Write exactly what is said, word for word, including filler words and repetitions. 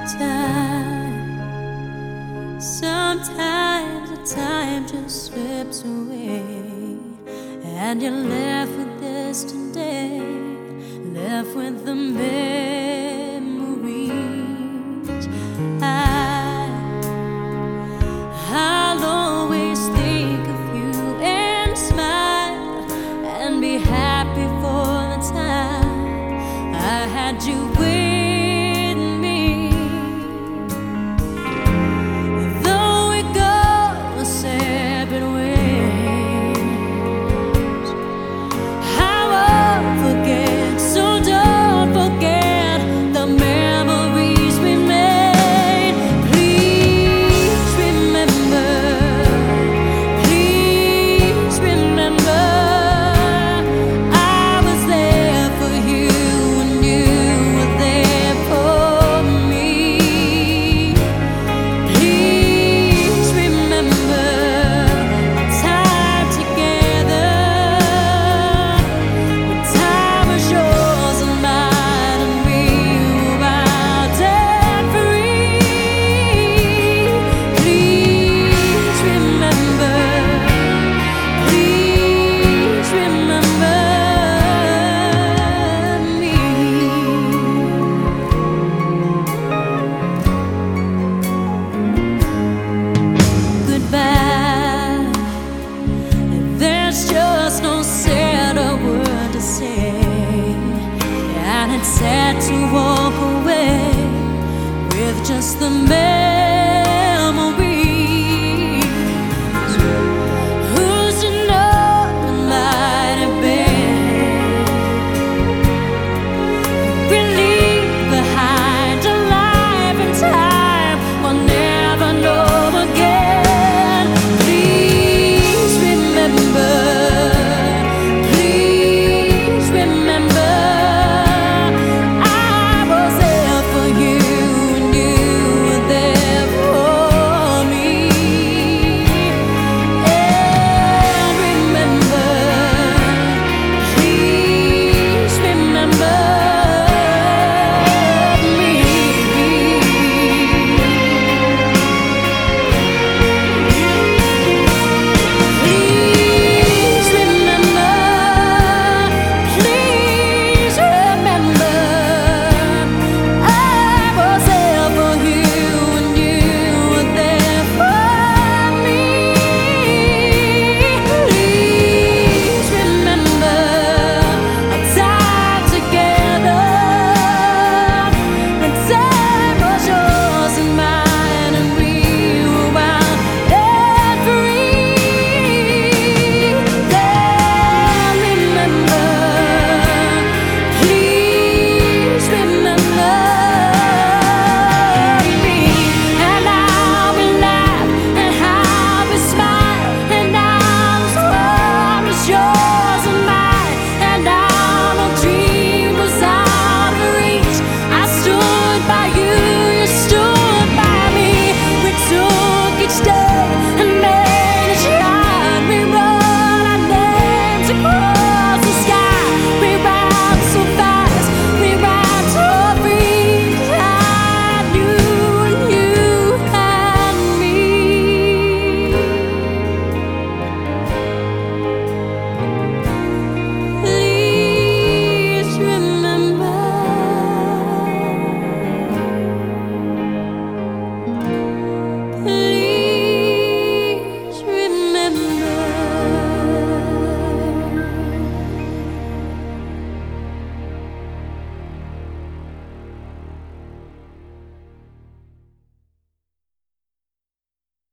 time. Sometimes the time just slips away, and you're left with yesterday, left with the memories. I, I'll always think of you and smile and be happy for the time I had you with me. Though we go our separate ways, I won't forget, so don't forget the memories we made. Please remember, please remember, I was there for you and you were there for me. Please remember our time together, when time was yours and mine, and we were out debt free. Please remember, please remember me. Goodbye. There's just no sad word to say, and it's sad to walk away with just the